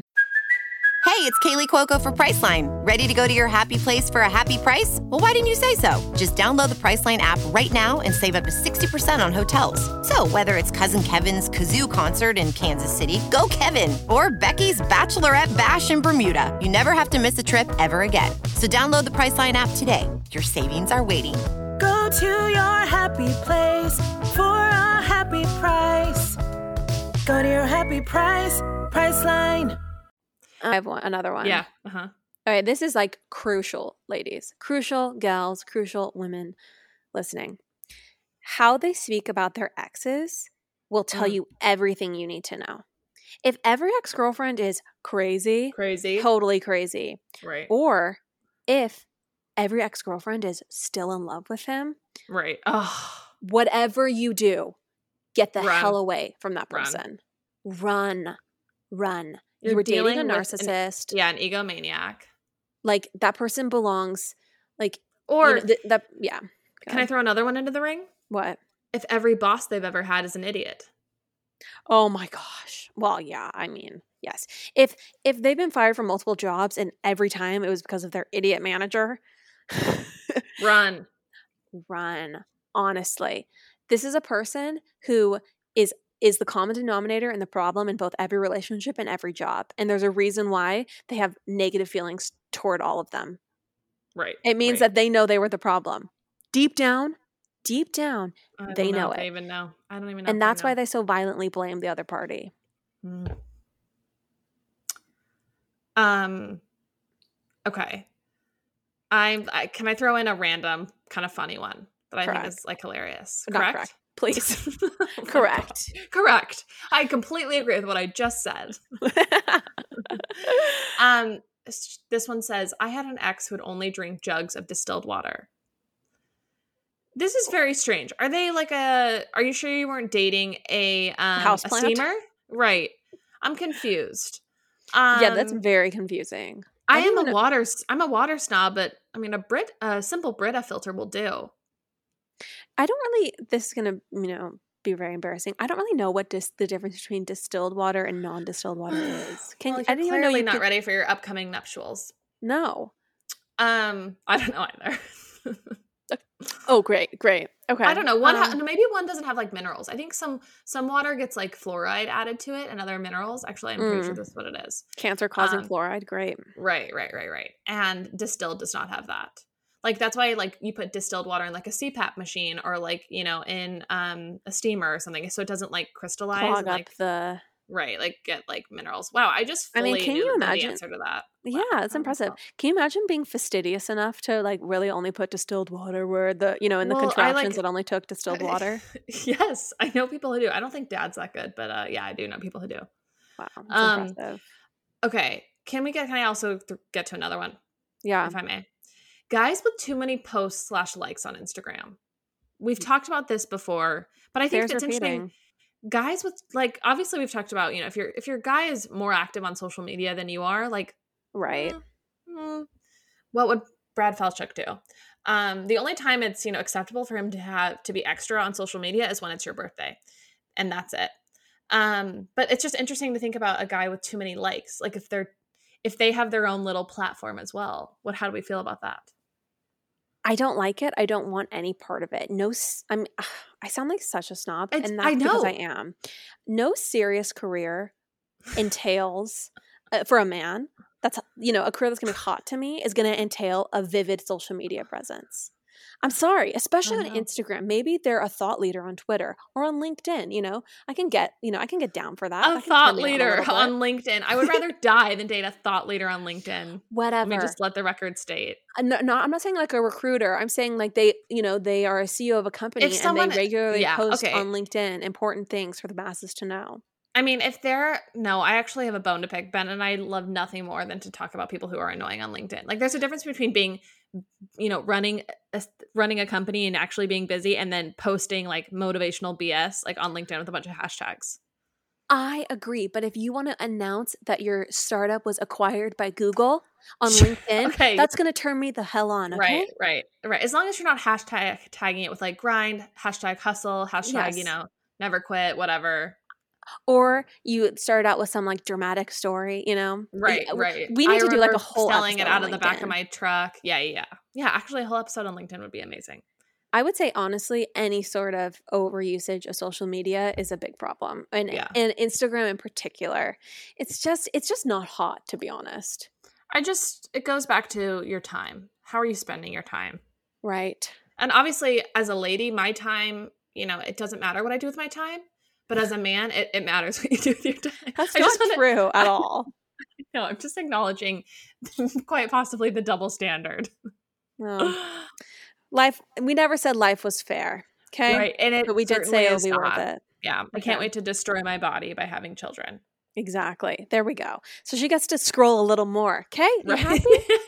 Hey, it's Kaylee Cuoco for Priceline. Ready to go to your happy place for a happy price? Well, why didn't you say so? Just download the Priceline app right now and save up to 60% on hotels. So whether it's Cousin Kevin's Kazoo Concert in Kansas City, go Kevin, or Becky's Bachelorette Bash in Bermuda, you never have to miss a trip ever again. So download the Priceline app today. Your savings are waiting. Go to your happy place for a happy price. Go to your happy price, Priceline. I have another one. Yeah. All right. This is like crucial, ladies, crucial gals, crucial women listening. How they speak about their exes will tell you everything you need to know. If every ex-girlfriend is crazy, totally crazy, right? Or if every ex-girlfriend is still in love with him, right? Oh, whatever you do, get the hell away from that person. Run. You were dating a narcissist. An egomaniac. Like, that person belongs, like, or yeah. Can I throw another one into the ring? What? If every boss they've ever had is an idiot. Oh my gosh. Well, yeah, I mean, yes. If they've been fired from multiple jobs and every time it was because of their idiot manager, run. Honestly. This is a person who is the common denominator and the problem in both every relationship and every job. And there's a reason why they have negative feelings toward all of them. Right. It means that they know they were the problem. Deep down, they know it. They even know. I don't even know. And that's why they so violently blame the other party. Okay. Can I throw in a random kind of funny one that I think is like hilarious? Correct? Please. Correct. Correct. I completely agree with what I just said. This one says, I had an ex who would only drink jugs of distilled water. This is very strange. Are you sure you weren't dating a houseplant? steamer? Right. I'm confused. Yeah, that's very confusing. I'm a water snob, but I mean a simple Brita filter will do. I don't really, this is going to, be very embarrassing. I don't really know what the difference between distilled water and non-distilled water is. I didn't even know you're not ready for your upcoming nuptials. No. I don't know either. Oh, great. Okay. I don't know. Maybe one doesn't have like minerals. I think some water gets like fluoride added to it and other minerals. Actually, I'm pretty sure this is what it is. Cancer-causing fluoride. Great. Right. And distilled does not have that. Like, that's why, like, you put distilled water in, like, a CPAP machine or, like, in a steamer or something so it doesn't, like, crystallize. Clog up the... Right, like, get, like, minerals. Wow, I just fully can you imagine the answer to that. Yeah, it's impressive. Can you imagine being fastidious enough to, like, really only put distilled water where the, in the contractions it only took distilled water? Yes, I know people who do. I don't think Dad's that good, but, yeah, I do know people who do. Wow, that's impressive. Okay, can I also get to another one? Yeah. If I may. Guys with too many posts / likes on Instagram. We've talked about this before, but I think it's interesting. Guys with, like, obviously we've talked about, if your guy is more active on social media than you are, like, right. What would Brad Falchuk do? The only time it's, acceptable for him to be extra on social media is when it's your birthday. And that's it. But it's just interesting to think about a guy with too many likes. Like if they have their own little platform as well, how do we feel about that? I don't like it. I don't want any part of it. I sound like such a snob, and that's because I am. No serious career entails for a man that's a career that's gonna be hot to me is gonna entail a vivid social media presence. I'm sorry, especially on Instagram. Maybe they're a thought leader on Twitter or on LinkedIn. I can get down for that. A thought leader on LinkedIn. I would rather die than date a thought leader on LinkedIn. Whatever. Let me just let the record state. No, I'm not saying like a recruiter. I'm saying like they are a CEO of a company and they regularly post on LinkedIn important things for the masses to know. I mean, I actually have a bone to pick. Ben and I love nothing more than to talk about people who are annoying on LinkedIn. Like there's a difference between being, running a company and actually being busy and then posting like motivational BS like on LinkedIn with a bunch of hashtags. I agree. But if you want to announce that your startup was acquired by Google on LinkedIn, that's going to turn me the hell on. Okay? Right. As long as you're not tagging it with like grind, hashtag hustle, hashtag, never quit, whatever. Or you started out with some like dramatic story, Right. We need to do like a whole selling it out of the back LinkedIn. of my truck. Yeah. Actually, a whole episode on LinkedIn would be amazing. I would say honestly, any sort of overusage of social media is a big problem, and Instagram in particular. It's just not hot, to be honest. It goes back to your time. How are you spending your time? Right. And obviously, as a lady, my time, it doesn't matter what I do with my time. But as a man, it matters what you do with your time. That's not true at all. No, I'm just acknowledging quite possibly the double standard. Life, we never said life was fair. Okay. Right. But we did say it'll be worth it. Yeah. I can't wait to destroy my body by having children. Exactly. There we go. So she gets to scroll a little more. Okay. You happy?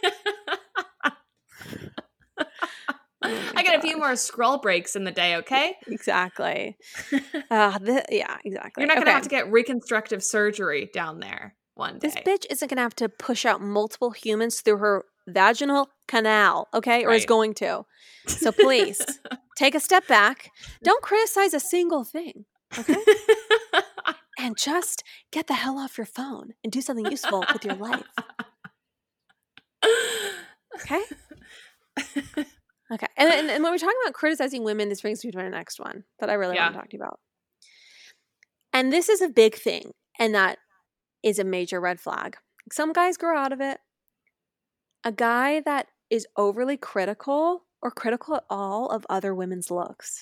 I get a few more scroll breaks in the day, okay? Exactly. Exactly. You're not going to have to get reconstructive surgery down there one day. This bitch isn't going to have to push out multiple humans through her vaginal canal, okay? Or is going to. So please, take a step back. Don't criticize a single thing, okay? And just get the hell off your phone and do something useful with your life. Okay? Okay. And when we're talking about criticizing women, this brings me to my next one that I really want to talk to you about. And this is a big thing, and that is a major red flag. Some guys grow out of it. A guy that is overly critical or critical at all of other women's looks.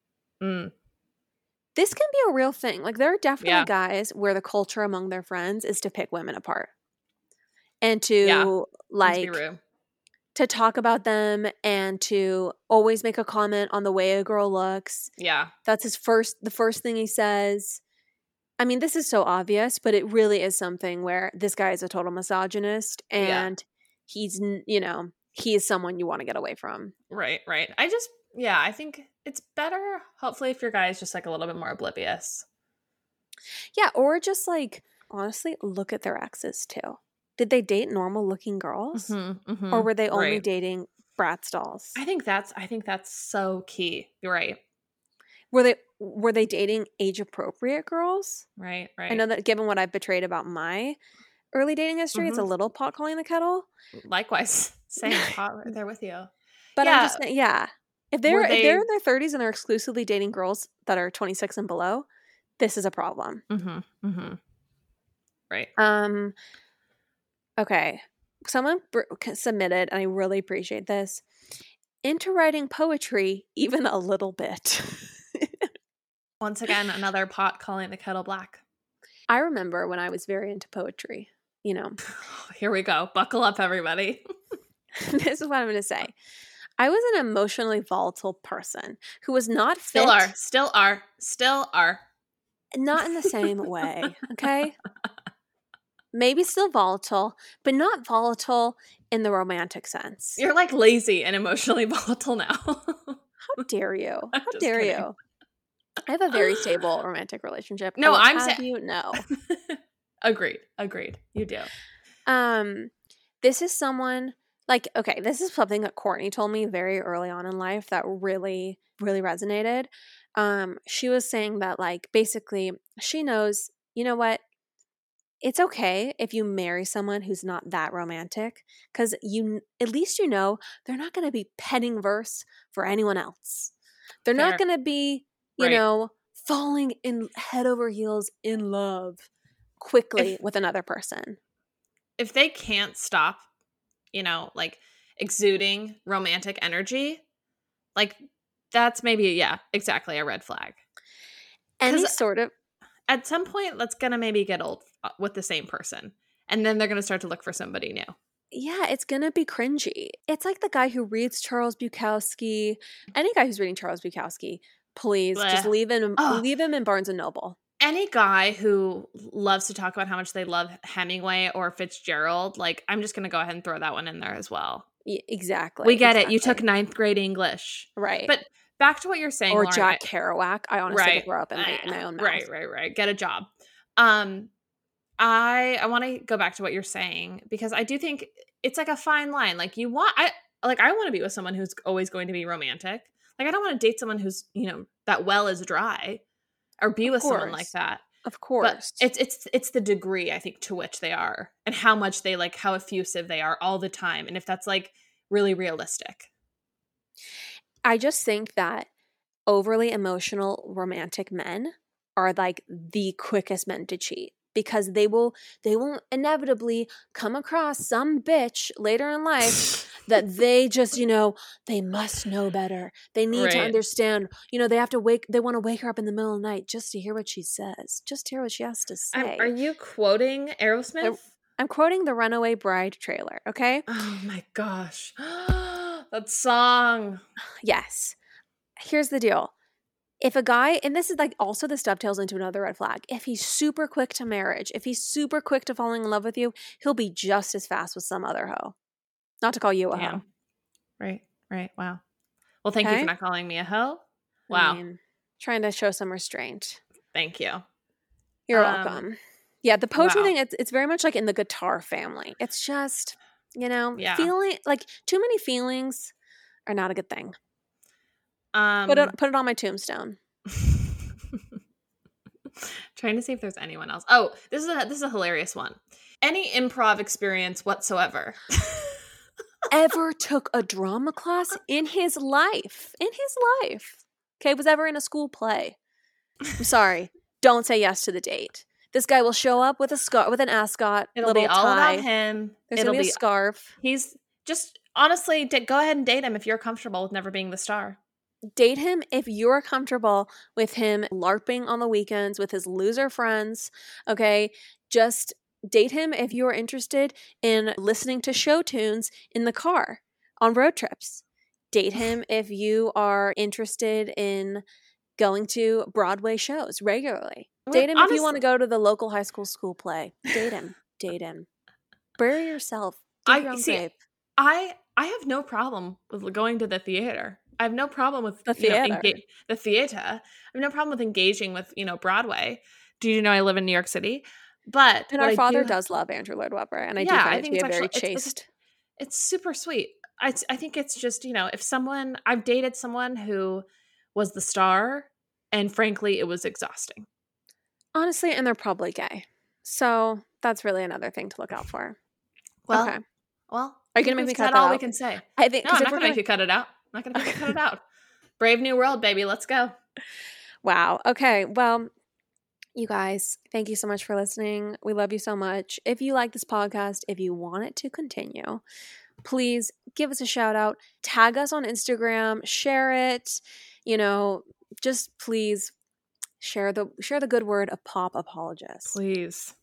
This can be a real thing. Like there are definitely guys where the culture among their friends is to pick women apart. And to to talk about them and to always make a comment on the way a girl looks. Yeah. That's the first thing he says. I mean, this is so obvious, but it really is something where this guy is a total misogynist and he's, he is someone you want to get away from. Right. I think it's better, hopefully, if your guy is just like a little bit more oblivious. Yeah. Or just like, honestly, look at their exes too. Did they date normal looking girls? Or were they only dating Bratz dolls? I think that's so key. You're right. Were they dating age appropriate girls? Right. I know that given what I've betrayed about my early dating history, it's a little pot calling the kettle. Likewise. Same pot right there with you. But I'm just saying, if they're in their 30s and they're exclusively dating girls that are 26 and below, this is a problem. Right. Okay. Someone submitted, and I really appreciate this, into writing poetry even a little bit. Once again, another pot calling the kettle black. I remember when I was very into poetry, Here we go. Buckle up, everybody. This is what I'm going to say. I was an emotionally volatile person who was not fit. Still are. Not in the same way, okay? Maybe still volatile, but not volatile in the romantic sense. You're like lazy and emotionally volatile now. How dare you? How dare you? I have a very stable romantic relationship. No, I'm saying no. Agreed. You do. This is someone Like, okay, this is something that Courtney told me very early on in life that really, really resonated. She was saying that, like, basically she knows, you know what? It's okay if you marry someone who's not that romantic, because at least you know they're not going to be penning verse for anyone else. They're not going to be, you know, falling in head over heels in love quickly with another person. If they can't stop, you know, like exuding romantic energy, like that's maybe, exactly a red flag. Any sort of. At some point, that's going to maybe get old with the same person. And then they're going to start to look for somebody new. Yeah, it's going to be cringy. It's like the guy who reads Charles Bukowski. Any guy who's reading Charles Bukowski, please just leave him in Barnes & Noble. Any guy who loves to talk about how much they love Hemingway or Fitzgerald, like, I'm just going to go ahead and throw that one in there as well. Exactly. We get it. You took 9th grade English. Right. But back to what you're saying, or Lauren, Jack Kerouac. I honestly could grow up in my own mouth. Right. Get a job. I want to go back to what you're saying, because I do think it's like a fine line. Like, I want to be with someone who's always going to be romantic. Like, I don't want to date someone who's, you know, that well is dry, or be with someone like that. Of course. But it's the degree, I think, to which they are, and how much they like, how effusive they are all the time. And if that's like really realistic. I just think that overly emotional romantic men are like the quickest men to cheat, because they will inevitably come across some bitch later in life that they just, you know, they must know better. They need to understand, you know, they want to wake her up in the middle of the night just to hear what she says, just to hear what she has to say. Are you quoting Aerosmith? I'm quoting the Runaway Bride trailer, okay? Oh my gosh. That song. Yes. Here's the deal. If a guy, and this is like also this dovetails into another red flag, if he's super quick to marriage, if he's super quick to falling in love with you, he'll be just as fast with some other hoe. Not to call you a hoe. Right. Wow. Well, thank you for not calling me a hoe. Wow. I mean, trying to show some restraint. Thank you. You're welcome. Yeah, the poetry thing, it's very much like in the guitar family. It's just, you know, feeling like too many feelings are not a good thing. Put it on my tombstone. Trying to see if there's anyone else. Oh, this is a hilarious one. Any improv experience whatsoever. Ever took a drama class in his life. Okay, was ever in a school play. I'm sorry. Don't say yes to the date. This guy will show up with an ascot, It'll be all tie. about him. There's gonna be a scarf. He's just, honestly, go ahead and date him if you're comfortable with never being the star. Date him if you're comfortable with him LARPing on the weekends with his loser friends, okay? Just date him if you're interested in listening to show tunes in the car on road trips. Date him if you are interested in going to Broadway shows regularly. Date him if you want to go to the local high school play. Date him. Bury yourself. Do your own grave. I have no problem with going to the theater. I have no problem with the theater. The theater. I have no problem with engaging with, you know, Broadway. Do you know I live in New York City? But and our father does love Andrew Lloyd Webber, and I do find it to be a very chaste. It's super sweet. I think it's just, you know, I've dated someone who was the star, and frankly, it was exhausting. Honestly, and they're probably gay, so that's really another thing to look out for. Well, okay. Well, are you gonna make me cut that all out? We can say. I think. No, I'm not gonna make you cut it out. I'm not gonna make you cut it out. Brave new world, baby. Let's go. Wow. Okay. Well, you guys, thank you so much for listening. We love you so much. If you like this podcast, if you want it to continue, please give us a shout out. Tag us on Instagram. Share it. You know, just please share the good word of Pop Apologist. Please.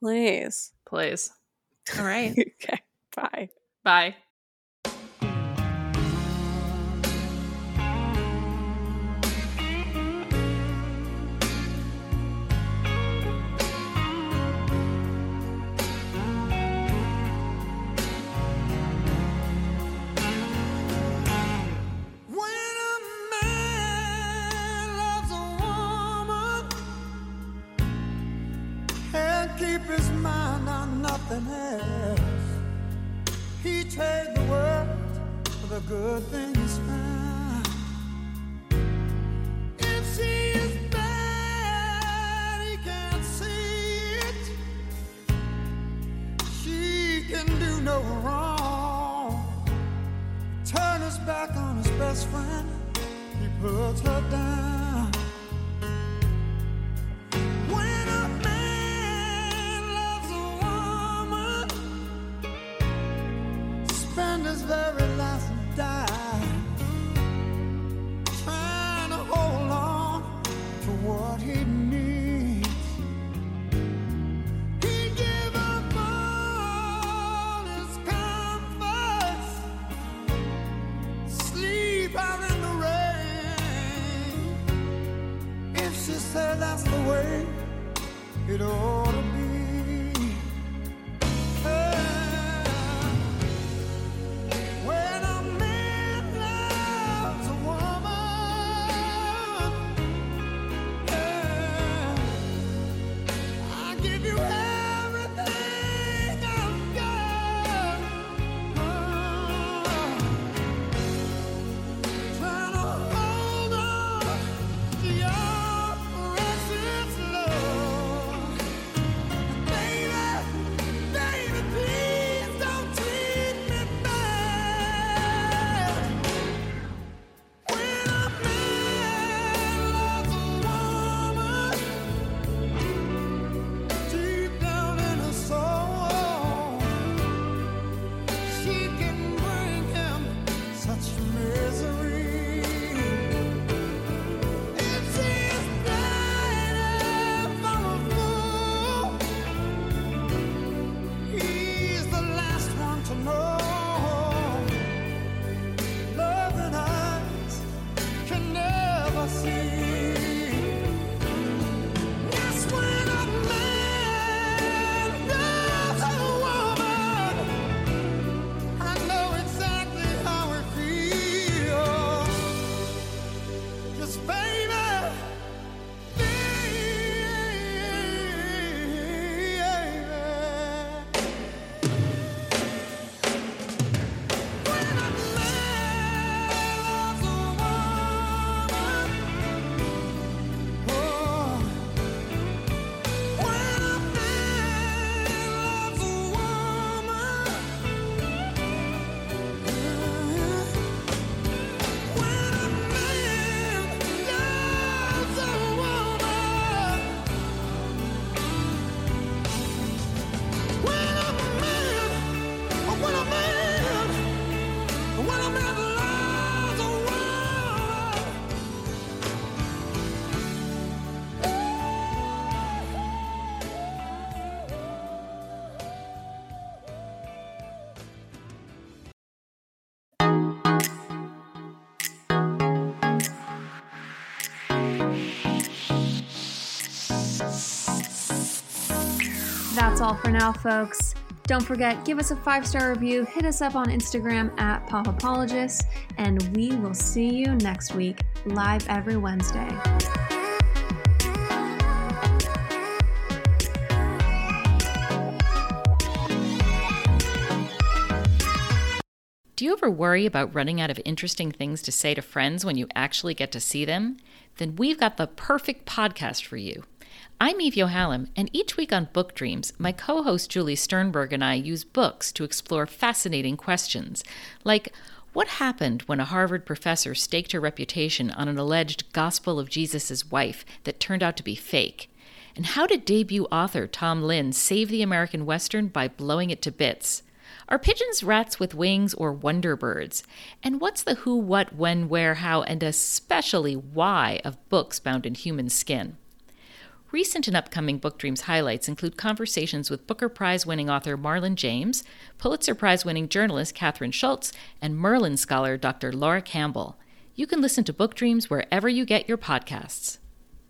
All right. Okay. Bye. Bye. Keep his mind on nothing else. He trade the world for the good things found. If she is bad, he can't see it. She can do no wrong. Turn his back on his best friend, he puts her down. When a man loves a woman, spend his very last dime trying to hold on to what he needs. He'd give up all his comforts, sleep out in the rain. If she said that's the way it ought to be. When a man loves a woman, I give you everything I've got. Trying to hold on to your precious love. Baby, baby, please don't treat me bad. When a man loves a woman, deep down in her soul, she can bring him such misery. If she's blinded for a fool, he's the last one to know. Loving eyes can never see. Yes, when a man loves a woman, I know exactly how it feels. 'Cause baby, when a man loves a woman, oh, when a man loves a woman, when a man loves a woman, when a man loves a That's all for now, folks. Don't forget, give us a 5-star review, hit us up on Instagram at Popapologists, and we will see you next week, live every Wednesday. Do you ever worry about running out of interesting things to say to friends when you actually get to see them? Then we've got the perfect podcast for you. I'm Eve Yohalem, and each week on Book Dreams, my co-host Julie Sternberg and I use books to explore fascinating questions, like what happened when a Harvard professor staked her reputation on an alleged Gospel of Jesus' wife that turned out to be fake? And how did debut author Tom Lynn save the American Western by blowing it to bits? Are pigeons rats with wings or wonder birds? And what's the who, what, when, where, how, and especially why of books bound in human skin? Recent and upcoming Book Dreams highlights include conversations with Booker Prize-winning author Marlon James, Pulitzer Prize-winning journalist Kathryn Schultz, and Merlin scholar Dr. Laura Campbell. You can listen to Book Dreams wherever you get your podcasts.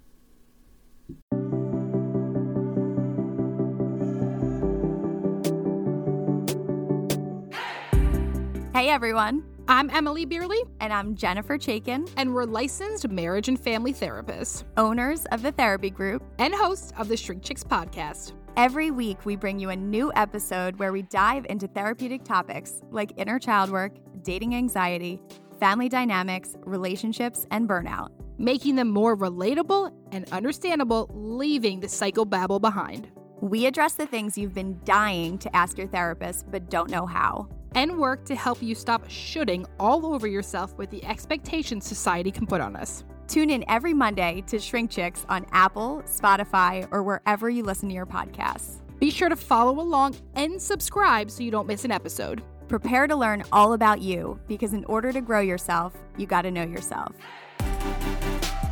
Hey everyone, I'm Emily Beerley. And I'm Jennifer Chaikin. And we're licensed marriage and family therapists, owners of The Therapy Group, and hosts of the Shrink Chicks podcast. Every week, we bring you a new episode where we dive into therapeutic topics like inner child work, dating anxiety, family dynamics, relationships, and burnout. Making them more relatable and understandable, leaving the psychobabble behind. We address the things you've been dying to ask your therapist but don't know how. And work to help you stop shooting all over yourself with the expectations society can put on us. Tune in every Monday to Shrink Chicks on Apple, Spotify, or wherever you listen to your podcasts. Be sure to follow along and subscribe so you don't miss an episode. Prepare to learn all about you, because in order to grow yourself, you got to know yourself.